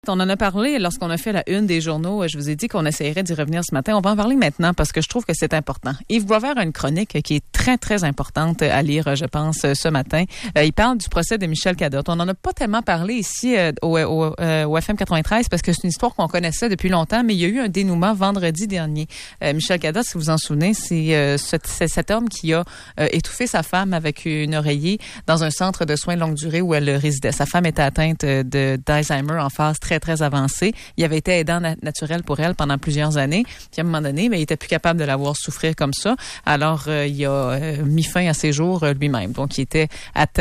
On en a parlé lorsqu'on a fait la une des journaux. Je vous ai dit qu'on essayerait d'y revenir ce matin. On va en parler maintenant parce que je trouve que c'est important. Yves Boisvert a une chronique qui est très, très importante à lire, je pense, ce matin. Il parle du procès de Michel Cadotte. On n'en a pas tellement parlé ici au FM 93 parce que c'est une histoire qu'on connaissait depuis longtemps, mais il y a eu un dénouement vendredi dernier. Michel Cadotte, si vous vous en souvenez, c'est cet homme qui a étouffé sa femme avec une oreiller dans un centre de soins de longue durée où elle résidait. Sa femme était atteinte d'Alzheimer en phase très, très avancé. Il avait été aidant naturel pour elle pendant plusieurs années. Puis à un moment donné, il était plus capable de la voir souffrir comme ça. Alors, il a mis fin à ses jours lui-même. Donc, il était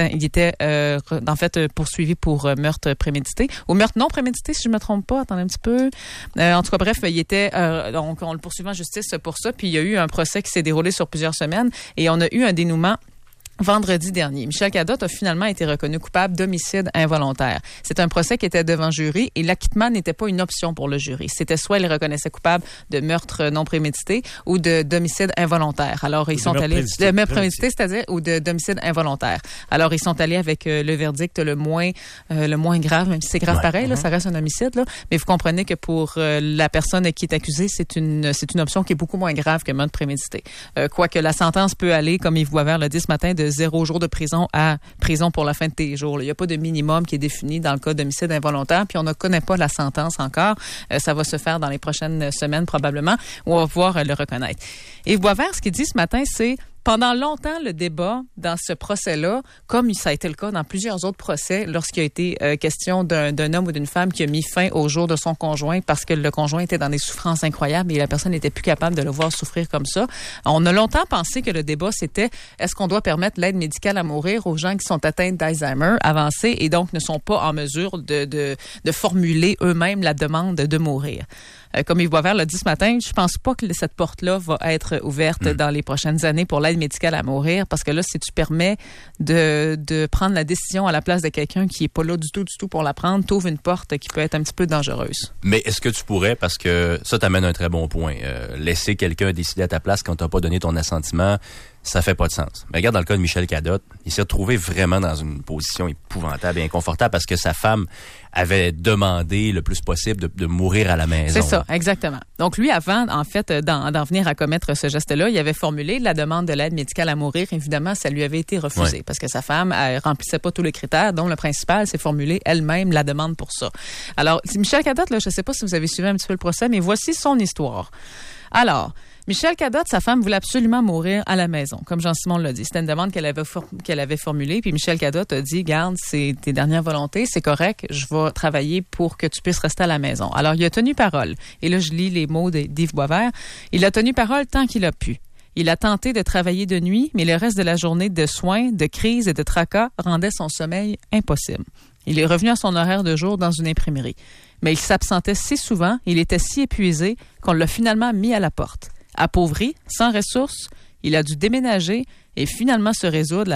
en fait poursuivi pour meurtre prémédité ou meurtre non prémédité, si je me trompe pas. Attendez un petit peu. En tout cas, bref, il était donc on le poursuivait en justice pour ça. Puis il y a eu un procès qui s'est déroulé sur plusieurs semaines et on a eu un dénouement vendredi dernier. Michel Cadotte a finalement été reconnu coupable d'homicide involontaire. C'est un procès qui était devant jury et l'acquittement n'était pas une option pour le jury. C'était soit il reconnaissait coupable de meurtre non prémédité ou d'homicide involontaire. Alors, ils sont allés... De meurtre prémédité, c'est-à-dire, ou d'homicide involontaire. Alors, ils sont allés avec le verdict le moins grave, même si c'est grave pareil, là, ça reste un homicide, là. Mais vous comprenez que pour la personne qui est accusée, c'est une option qui est beaucoup moins grave que meurtre prémédité. Quoique la sentence peut aller, comme Yves Boisvert l'a dit ce matin, de 0 jours de prison à prison pour la fin de tes jours. Il n'y a pas de minimum qui est défini dans le cas d'homicide involontaire, puis on ne connaît pas la sentence encore. Ça va se faire dans les prochaines semaines probablement, où on va pouvoir le reconnaître. Yves Boisvert, ce qu'il dit ce matin, c'est pendant longtemps, le débat dans ce procès-là, comme ça a été le cas dans plusieurs autres procès, lorsqu'il a été question d'un homme ou d'une femme qui a mis fin au jour de son conjoint parce que le conjoint était dans des souffrances incroyables et la personne n'était plus capable de le voir souffrir comme ça. On a longtemps pensé que le débat, c'était est-ce qu'on doit permettre l'aide médicale à mourir aux gens qui sont atteints d'Alzheimer avancé et donc ne sont pas en mesure de formuler eux-mêmes la demande de mourir. Comme Yves Boisvert l'a dit ce matin, je pense pas que cette porte-là va être ouverte dans les prochaines années pour l'aide médicale à mourir, parce que là, si tu permets de prendre la décision à la place de quelqu'un qui est pas là du tout pour la prendre, t'ouvres une porte qui peut être un petit peu dangereuse. Mais est-ce que tu pourrais, parce que ça t'amène un très bon point, laisser quelqu'un décider à ta place quand t'as pas donné ton assentiment, ça fait pas de sens. Mais regarde, dans le cas de Michel Cadotte, il s'est retrouvé vraiment dans une position épouvantable et inconfortable parce que sa femme avait demandé le plus possible de mourir à la maison. C'est ça, exactement. Donc lui, avant, en fait, d'en venir à commettre ce geste-là, il avait formulé la demande de l'aide médicale à mourir. Évidemment, ça lui avait été refusé parce que sa femme, elle remplissait pas tous les critères, dont le principal, c'est formuler elle-même la demande pour ça. Alors, Michel Cadotte, là, je sais pas si vous avez suivi un petit peu le procès, mais voici son histoire. Alors, Michel Cadotte, sa femme, voulait absolument mourir à la maison, comme Jean-Simon l'a dit. C'était une demande qu'elle avait formulée, puis Michel Cadotte a dit, garde, c'est tes dernières volontés, c'est correct, je vais travailler pour que tu puisses rester à la maison. Alors, il a tenu parole. Et là, je lis les mots d'Yves Boisvert. Il a tenu parole tant qu'il a pu. Il a tenté de travailler de nuit, mais le reste de la journée de soins, de crise et de tracas rendait son sommeil impossible. Il est revenu à son horaire de jour dans une imprimerie. Mais il s'absentait si souvent, il était si épuisé qu'on l'a finalement mis à la porte. Appauvri, sans ressources, il a dû déménager et finalement se résoudre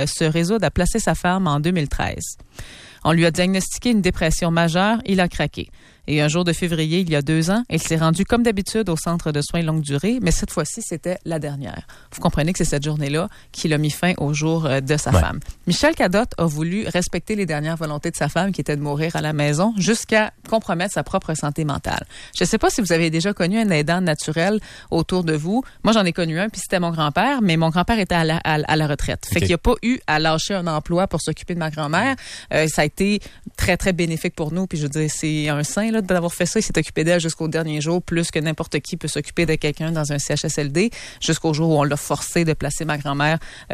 à placer sa femme en 2013. On lui a diagnostiqué une dépression majeure, il a craqué. Et un jour de février, il y a 2 ans, il s'est rendu comme d'habitude au centre de soins longue durée, mais cette fois-ci, c'était la dernière. Vous comprenez que c'est cette journée-là qu'il a mis fin au jour de sa femme. Michel Cadotte a voulu respecter les dernières volontés de sa femme, qui était de mourir à la maison, jusqu'à compromettre sa propre santé mentale. Je ne sais pas si vous avez déjà connu un aidant naturel autour de vous. Moi, j'en ai connu un, puis c'était mon grand-père, mais mon grand-père était à la retraite. Fait qu'il n'a pas eu à lâcher un emploi pour s'occuper de ma grand-mère. Ça a été très, très bénéfique pour nous, puis je veux dire, c'est un saint, là, d'avoir fait ça. Il s'est occupé d'elle jusqu'au dernier jour, plus que n'importe qui peut s'occuper de quelqu'un dans un CHSLD, jusqu'au jour où on l'a forcé de placer ma grand-mère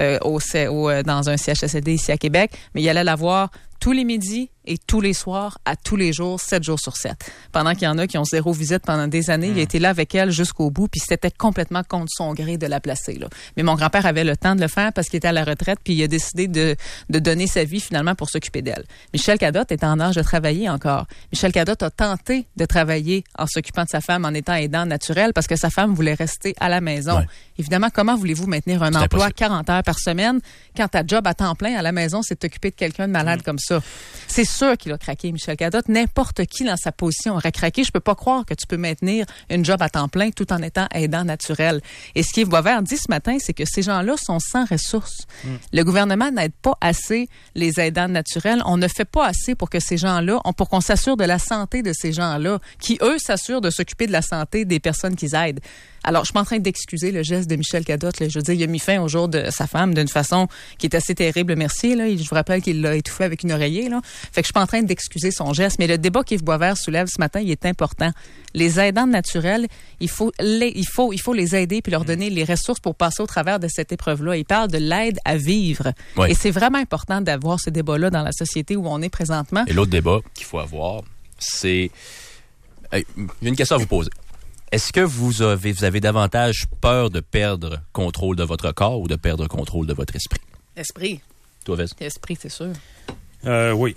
dans un CHSLD ici à Québec. Mais il allait la voir tous les midis et tous les soirs, à tous les jours, 7 jours sur 7. Pendant qu'il y en a qui ont 0 visite pendant des années, il a été là avec elle jusqu'au bout, puis c'était complètement contre son gré de la placer, là. Mais mon grand-père avait le temps de le faire parce qu'il était à la retraite, puis il a décidé de donner sa vie finalement pour s'occuper d'elle. Michel Cadotte est en âge de travailler encore. Michel Cadotte a tenté de travailler en s'occupant de sa femme en étant aidant naturel parce que sa femme voulait rester à la maison. Évidemment, comment voulez-vous maintenir un emploi 40 heures par semaine quand ta job à temps plein à la maison, c'est de t'occuper de quelqu'un de malade comme ça? ça. C'est sûr qu'il a craqué, Michel Cadotte. N'importe qui dans sa position aurait craqué. Je peux pas croire que tu peux maintenir une job à temps plein tout en étant aidant naturel. Et ce qu'Yves Boisvert dit ce matin, c'est que ces gens-là sont sans ressources. Le gouvernement n'aide pas assez les aidants naturels. On ne fait pas assez pour que ces gens-là, pour qu'on s'assure de la santé de ces gens-là, qui, eux, s'assurent de s'occuper de la santé des personnes qu'ils aident. Alors, je suis pas en train d'excuser le geste de Michel Cadotte. Là. Je veux dire, il a mis fin au jour de sa femme d'une façon qui est assez terrible. Merci. Là. Je vous rappelle qu'il l'a étouffé avec une oreiller. Là. Fait que je suis pas en train d'excuser son geste. Mais le débat qu'Yves Boisvert soulève ce matin, il est important. Les aidants naturels, il faut les aider puis leur donner les ressources pour passer au travers de cette épreuve-là. Il parle de l'aide à vivre. Oui. Et c'est vraiment important d'avoir ce débat-là dans la société où on est présentement. Et l'autre débat qu'il faut avoir, c'est... J'ai une question à vous poser. Est-ce que vous avez davantage peur de perdre contrôle de votre corps ou de perdre contrôle de votre esprit? Esprit. Toi, Vez? Esprit, c'est sûr. Oui.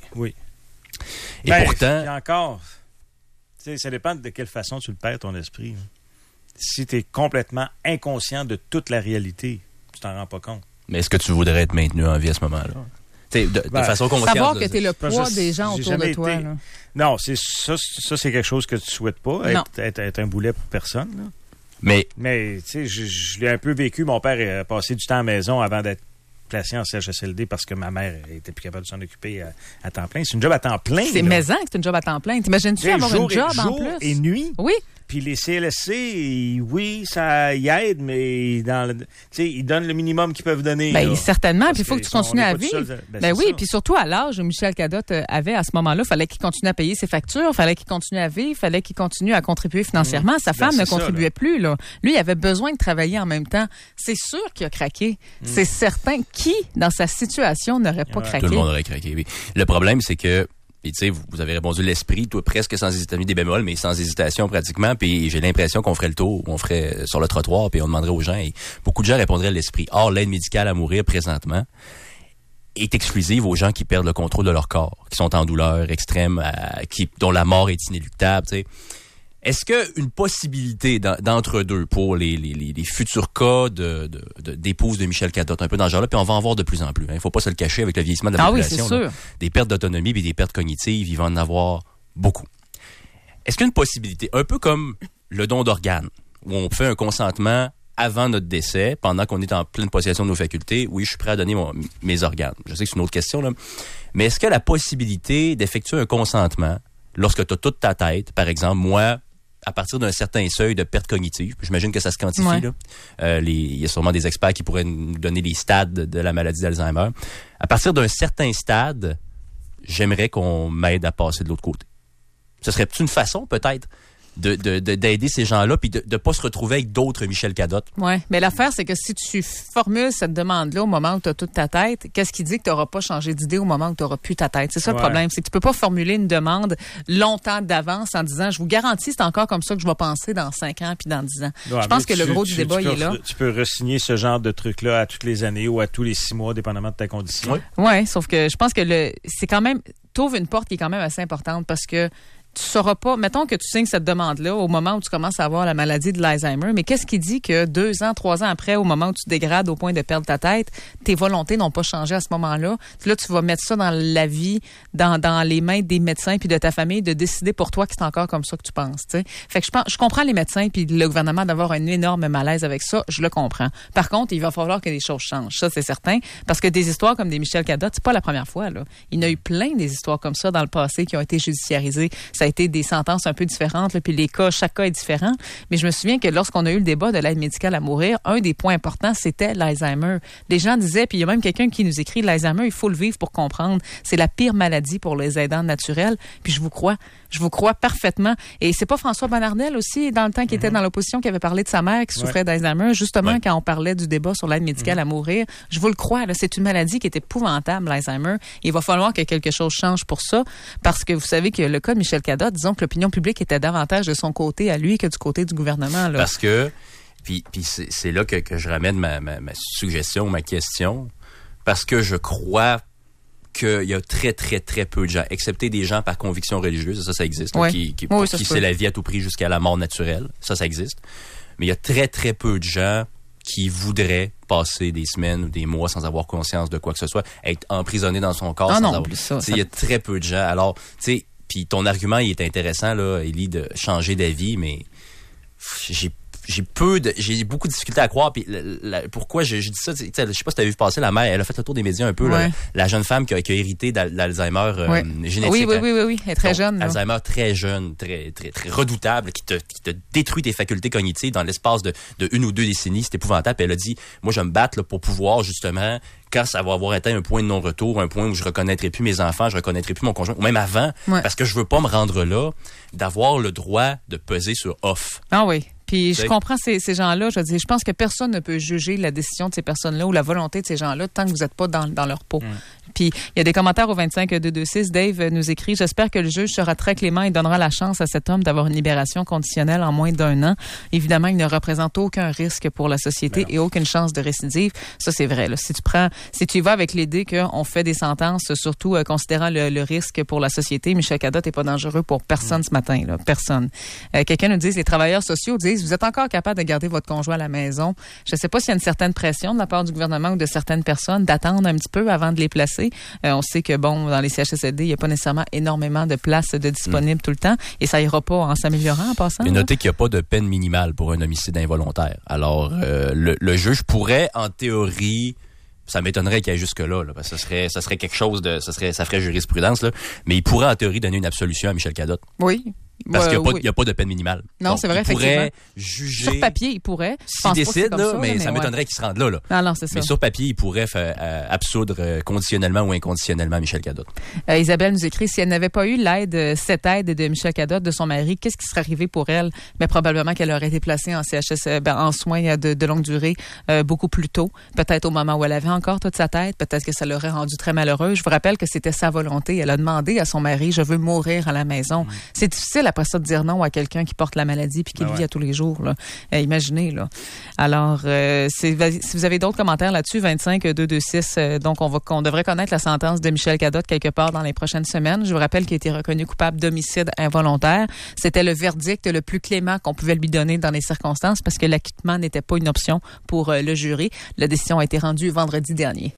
Et pourtant... Encore, ça dépend de quelle façon tu le perds, ton esprit. Si tu es complètement inconscient de toute la réalité, tu t'en rends pas compte. Mais est-ce que tu voudrais être maintenu en vie à ce moment-là? De façon consciente. Savoir que tu es le poids des gens autour de toi. Là. Non, c'est ça, c'est quelque chose que tu souhaites pas, être un boulet pour personne. Là. Mais tu sais, je l'ai un peu vécu. Mon père a passé du temps à la maison avant d'être placé en CHSLD parce que ma mère était plus capable de s'en occuper à temps plein. C'est une job à temps plein. C'est maison que c'est une job à temps plein. T'imagines-tu avoir une job en plus? Jour et nuit. Oui. Puis les CLSC, oui, ça y aide, mais ils donnent le minimum qu'ils peuvent donner. Ben, certainement. Puis il faut que tu continues à vivre. Ben oui, puis surtout à l'âge où Michel Cadotte avait à ce moment-là, il fallait qu'il continue à payer ses factures, il fallait qu'il continue à vivre, il fallait qu'il continue à contribuer financièrement. Sa femme ne contribuait plus. Là. Lui, il avait besoin de travailler en même temps. C'est sûr qu'il a craqué. C'est certain. Qui, dans sa situation, n'aurait pas craqué? Tout le monde aurait craqué, oui. Le problème, c'est que puis tu sais, vous avez répondu l'esprit, toi presque sans hésitation, des bémols, mais sans hésitation pratiquement. Puis j'ai l'impression qu'on ferait le tour, on ferait sur le trottoir, puis on demanderait aux gens. Et beaucoup de gens répondraient l'esprit. Or, l'aide médicale à mourir présentement est exclusive aux gens qui perdent le contrôle de leur corps, qui sont en douleur extrême, dont la mort est inéluctable. Tu sais. Est-ce qu'une possibilité d'entre-deux pour les futurs cas d'épouses de Michel Cadotte, un peu dans ce genre-là, puis on va en voir de plus en plus. Il ne faut pas se le cacher avec le vieillissement de la population. Oui, c'est sûr. Des pertes d'autonomie et des pertes cognitives, il va en avoir beaucoup. Est-ce qu'il y a une possibilité, un peu comme le don d'organes, où on fait un consentement avant notre décès, pendant qu'on est en pleine possession de nos facultés, oui, je suis prêt à donner mes organes. Je sais que c'est une autre question, là. Mais est-ce que la possibilité d'effectuer un consentement, lorsque tu as toute ta tête, par exemple, moi, à partir d'un certain seuil de perte cognitive, j'imagine que ça se quantifie, là. Il y a sûrement des experts qui pourraient nous donner les stades de la maladie d'Alzheimer. À partir d'un certain stade, j'aimerais qu'on m'aide à passer de l'autre côté. Ce serait une façon, peut-être, d'aider ces gens-là puis de pas se retrouver avec d'autres Michel Cadotte. Oui, mais l'affaire, c'est que si tu formules cette demande-là au moment où tu as toute ta tête, qu'est-ce qui dit que tu n'auras pas changé d'idée au moment où tu n'auras plus ta tête? C'est ça le problème, c'est que tu peux pas formuler une demande longtemps d'avance en disant, je vous garantis, c'est encore comme ça que je vais penser dans 5 ans puis dans 10 ans. Ouais, je pense que le gros du débat, il est là. Tu peux re-signer ce genre de truc-là à toutes les années ou à tous les 6 mois, dépendamment de ta condition. Oui, sauf que je pense que c'est quand même, t'ouvres une porte qui est quand même assez importante parce que tu sauras pas, mettons que tu signes cette demande-là au moment où tu commences à avoir la maladie de l'Alzheimer, mais qu'est-ce qui dit que 2 ans, 3 ans après, au moment où tu te dégrades au point de perdre ta tête, tes volontés n'ont pas changé à ce moment-là. Là, tu vas mettre ça dans la vie, dans les mains des médecins puis de ta famille, de décider pour toi que c'est encore comme ça que tu penses, tu sais. Fait que je comprends les médecins puis le gouvernement d'avoir un énorme malaise avec ça, je le comprends. Par contre, il va falloir que les choses changent, ça c'est certain, parce que des histoires comme des Michel Cadotte, c'est pas la première fois, là. Il y en a eu plein des histoires comme ça dans le passé qui ont été judiciarisées. Ça a été des sentences un peu différentes, là, puis chaque cas est différent. Mais je me souviens que lorsqu'on a eu le débat de l'aide médicale à mourir, un des points importants, c'était l'Alzheimer. Les gens disaient, puis il y a même quelqu'un qui nous écrit, l'Alzheimer, il faut le vivre pour comprendre. C'est la pire maladie pour les aidants naturels. Puis je vous crois parfaitement. Et c'est pas François Bonnardel aussi, dans le temps qui était dans l'opposition, qui avait parlé de sa mère qui souffrait d'Alzheimer, justement quand on parlait du débat sur l'aide médicale à mourir. Je vous le crois, là, c'est une maladie qui est épouvantable, l'Alzheimer. Il va falloir que quelque chose change pour ça, parce que vous savez que le cas de Michel Cadotte, disons que l'opinion publique était davantage de son côté à lui que du côté du gouvernement. Là. Parce que, puis c'est là que je ramène ma suggestion, ma question, parce que je crois qu'il y a très, très, très peu de gens, excepté des gens par conviction religieuse, ça existe, qui c'est la vie à tout prix jusqu'à la mort naturelle, ça existe. Mais il y a très, très peu de gens qui voudrait passer des semaines ou des mois sans avoir conscience de quoi que ce soit, être emprisonné dans son corps sans avoir... Il y a très peu de gens. Alors, tu sais, puis ton argument, il est intéressant, là, Élie, de changer d'avis, mais j'ai beaucoup de difficultés à croire. Puis pourquoi je dis ça, je sais pas si tu as vu passer la mère, elle a fait le tour des médias un peu, la jeune femme qui a hérité d'Alzheimer génétique. Oui, elle est très jeune. Alzheimer très jeune, très redoutable, qui te détruit tes facultés cognitives dans l'espace de 1 ou 2 décennies. C'est épouvantable. Puis elle a dit, moi je vais me battre là, pour pouvoir justement, quand ça va avoir atteint un point de non-retour, un point où je reconnaîtrai plus mes enfants, je reconnaîtrai plus mon conjoint, ou même avant, parce que je veux pas me rendre là, d'avoir le droit de peser sur off. Ah oui. Puis je comprends ces gens-là. Je veux dire, je pense que personne ne peut juger la décision de ces personnes-là ou la volonté de ces gens-là tant que vous n'êtes pas dans leur peau. Puis il y a des commentaires au 25-226. Dave nous écrit « J'espère que le juge sera très clément et donnera la chance à cet homme d'avoir une libération conditionnelle en moins d'1 an. Évidemment, il ne représente aucun risque pour la société et aucune chance de récidive. » Ça, c'est vrai. Là. Si tu y vas avec l'idée qu'on fait des sentences, surtout considérant le risque pour la société, Michel Cadotte n'est pas dangereux pour personne ce matin. Là. Personne. Quelqu'un nous dit « Les travailleurs sociaux disent vous êtes encore capable de garder votre conjoint à la maison. » Je ne sais pas s'il y a une certaine pression de la part du gouvernement ou de certaines personnes d'attendre un petit peu avant de les placer. On sait que, dans les CHSLD, il n'y a pas nécessairement énormément de places de disponibles tout le temps et ça ira pas en s'améliorant en passant. Mais notez qu'il n'y a pas de peine minimale pour un homicide involontaire. Alors, le juge pourrait, en théorie, ça m'étonnerait qu'il y ait jusque-là, là, parce que ça serait quelque chose ça ferait jurisprudence, là, mais il pourrait, en théorie, donner une absolution à Michel Cadotte. Oui. Parce qu'il n'y a pas de peine minimale. Non, donc, c'est vrai, effectivement. Il pourrait juger... Sur papier, il pourrait. S'il décide, là, mais ça m'étonnerait qu'il se rende là. Non, c'est ça. Mais sur papier, il pourrait absoudre conditionnellement ou inconditionnellement Michel Cadotte. Isabelle nous écrit, si elle n'avait pas eu cette aide de Michel Cadotte, de son mari, qu'est-ce qui serait arrivé pour elle? Mais probablement qu'elle aurait été placée en en soins de longue durée beaucoup plus tôt. Peut-être au moment où elle avait encore toute sa tête. Peut-être que ça l'aurait rendue très malheureuse. Je vous rappelle que c'était sa volonté. Elle a demandé à son mari, je veux mourir à la maison. C'est difficile après ça de dire non à quelqu'un qui porte la maladie puis qui le vit à tous les jours. Là. Imaginez. Là. Alors, si vous avez d'autres commentaires là-dessus, 25-226, donc on devrait connaître la sentence de Michel Cadotte quelque part dans les prochaines semaines. Je vous rappelle qu'il a été reconnu coupable d'homicide involontaire. C'était le verdict le plus clément qu'on pouvait lui donner dans les circonstances parce que l'acquittement n'était pas une option pour le jury. La décision a été rendue vendredi dernier.